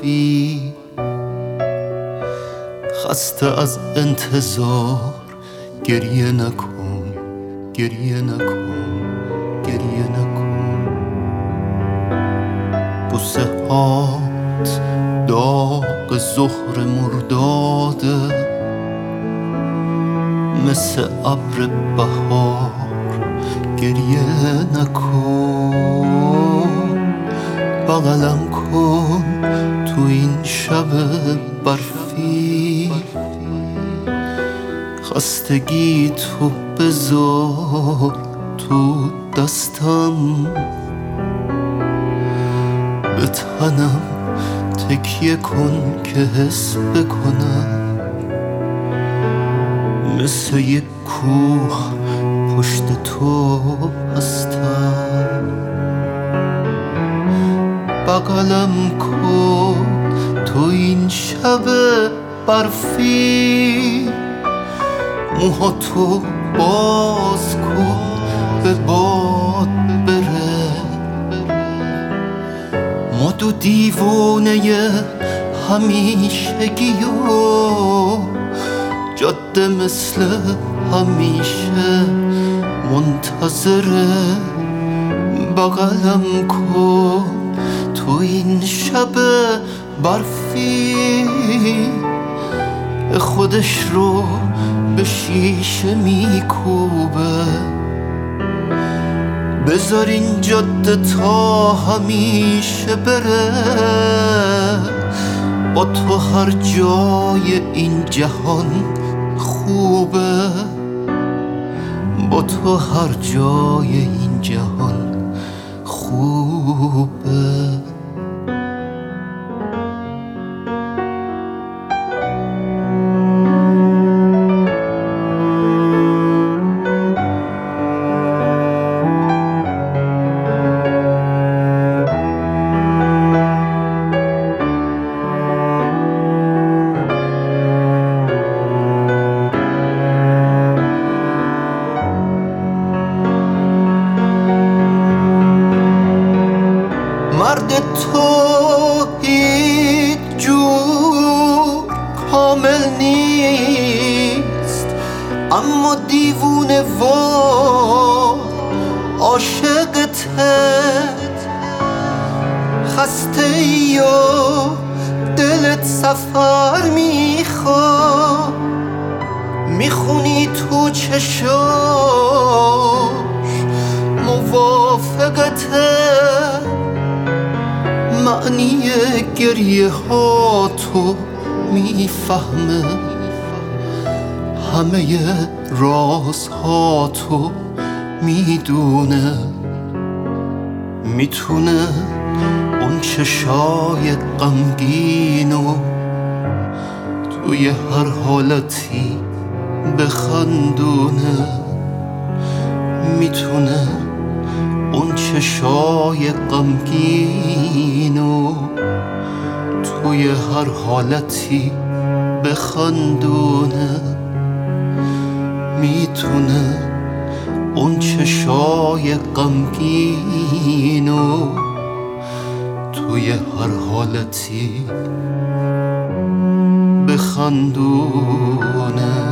برفی، خسته از انتظار گریه نکن، گریه نکن، گریه نکن. بوسه هات داغ ظهر مرداده، مثل ابر بهار گریه نکن. بغلم کن تو این شب برفی، خستگی تو بذار تو دستم، به تنم تکیه کن که حس بکنم، مثل یک کوه پشت تو هستم. بغلم کن تو این شب برفی، موهاتو باز کن به باد بره. ما دو دیوانه همیشگی و جاده مثل همیشه منتظره. بغلم کن تو این شب برفی، خودش رو به شیشه میکوبه. بذار این جاده تا همیشه بره، با تو هر جای این جهان خوبه، با تو هر جای این جهان خوبه. مرد تو هیچ جور کامل نیست، اما دیوونه و عاشقته. خسته یا دلت سفر میخواد، میخونی تو چشاش موافقته. معنی گریه ها تو میفهمه، همه رازها تو میدونه. میتونه اون چشای غمگینو توی هر حالتی بخندونه. میتونه اون چشای غمگینو توی هر حالتی بخندونه. میتونه اون چشای غمگینو توی هر حالتی بخندونه.